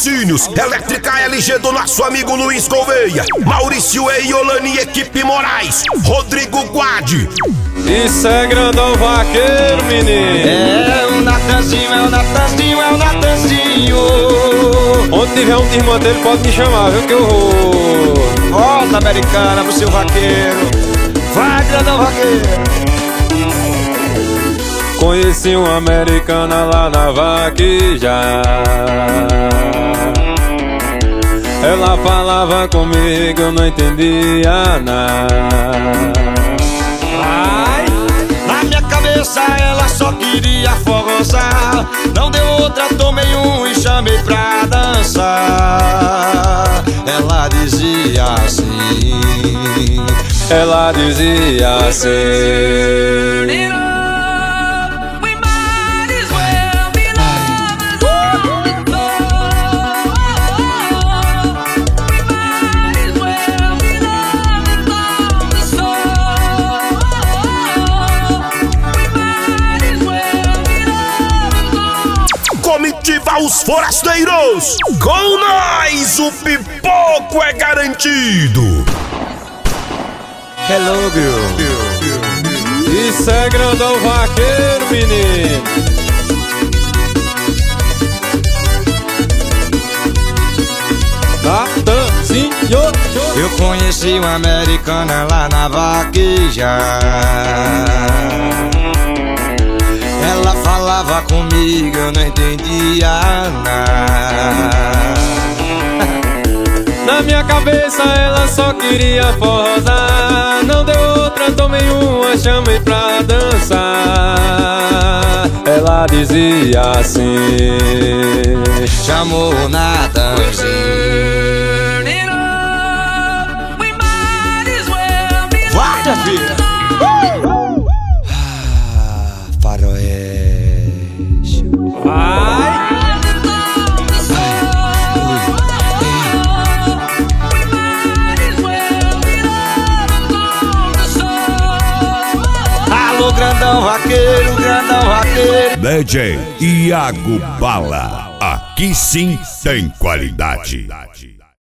Patrocínios: Elétrica LG do nosso amigo Luiz Gouveia, Maurício e Iolani Equipe Moraes, Rodrigo Guade. Isso é grandão vaqueiro, menino. É o Natanzinho, é o Natanzinho, é o Natanzinho. Onde tiver um irmão dele pode me chamar, viu que eu vou. Volta, Americana, pro seu vaqueiro. Vai, grandão vaqueiro. Conheci uma americana lá na vaqueja. Ela falava comigo, eu não entendia nada. Na minha cabeça ela só queria forrosar. Não deu outra, tomei um e chamei pra dançar. Ela dizia assim. Ela dizia assim. Comitiva Os Forasteiros, com nós o pipoco é garantido. Hello, girl. Isso é grandão vaqueiro, menino. Natanzinho. Eu conheci uma americana lá na vaqueja. Ela falava comigo, eu não entendia nada. Na minha cabeça ela só queria forrosar. Não deu outra, tomei uma, chamei pra dançar. Ela dizia assim. Chamou o Natanzinho. Vai, minha filha. Faroeste. Vai. Alô, grandão vaqueiro, grandão vaqueiro. DJ Iago Bala, aqui sim tem qualidade.